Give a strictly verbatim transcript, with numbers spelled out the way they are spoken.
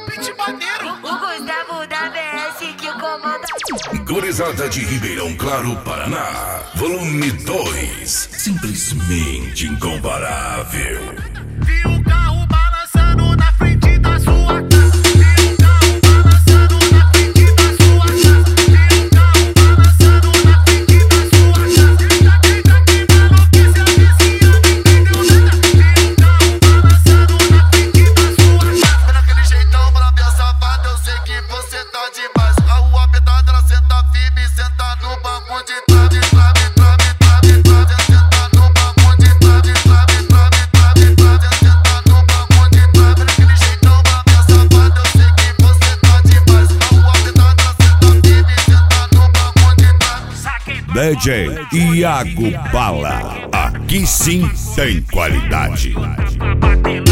beat maneiro. O Gustavo da B S que comanda. Gurizada de Ribeirão Claro, Paraná. Volume dois. Simplesmente incomparável. Vi o carro balançando na frente da sua casa. Vi o carro balançando na frente da sua casa. Vi o carro balançando na frente da sua casa. Eita, que maluquice, a vizinha não entendeu nada. Vi o carro balançando na frente da sua casa. Daquele jeitão pra minha safada, eu sei que você tá demais. A rua apertada, ela senta firme, senta no banco de trave, trave, trave, trave, trave. Senta no banco de trave, trave, trave, trave, trave. Senta no banco de trave. Daquele jeitão pra minha safada, eu sei que você tá demais. A rua apertada, ela senta firme, senta no banco de trave. D J Iago Bala. Aqui sim tem qualidade.